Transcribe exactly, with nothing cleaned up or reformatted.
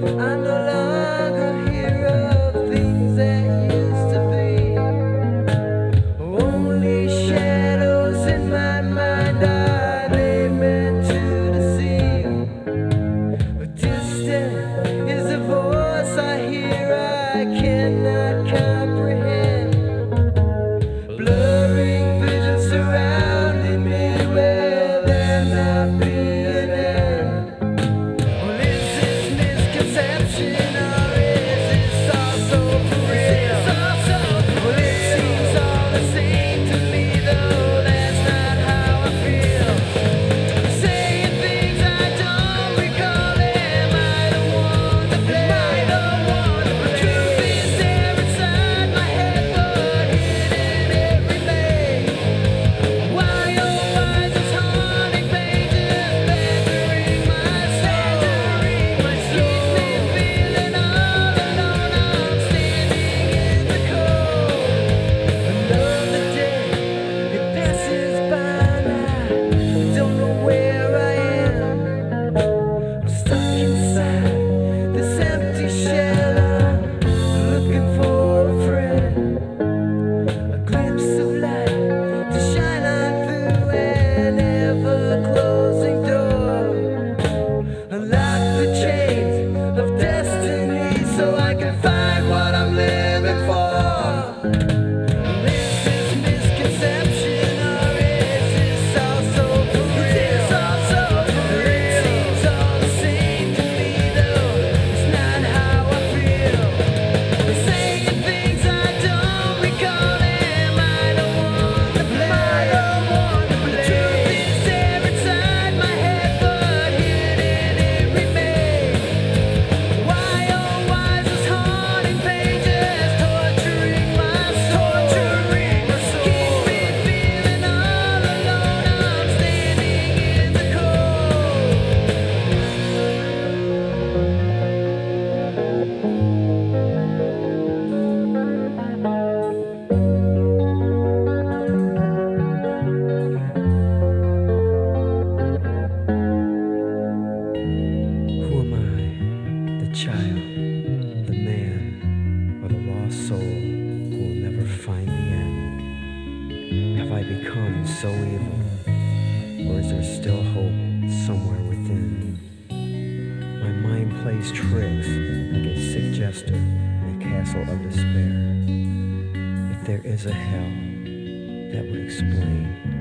I no longer hear of things that used to be. Only shadows in my mind, are they meant to deceive? Distant is the voice I hear, I cannot comprehend. Blurring visions surrounding me where there not be an end. Well, is this misconception or is this also for real? Well, it seems all the same to me, though that's not how I feel. Saying things I don't recall, am I the one to blame? The truth is there inside my head, but hidden it remains. Why, oh, why those haunting pages badgering my soul? Keep me feeling all alone, I'm standing in the cold. Another day, it passes by now, don't know where I am. I'm stuck inside this empty shell, I'm looking for a friend. A glimpse of light to shine on through an ever-closing door. Unlock the chains of destiny so I can find what I'm living for. Is this misconception or is this also for real? It seems all the same to me, though it's not how I feel. Saying things I don't recall, am I the one to blame? The truth is there inside my head, but hidden it remains. Why, oh, why is this haunting pages torturing my soul? Keep me feeling all alone, I'm standing in the cold. Who am I? The child, the man, or the lost soul who will never find the end? Have I become so evil, or is there still hope somewhere within? My mind plays tricks like a sick jester in a castle of despair. If there is a hell, that would explain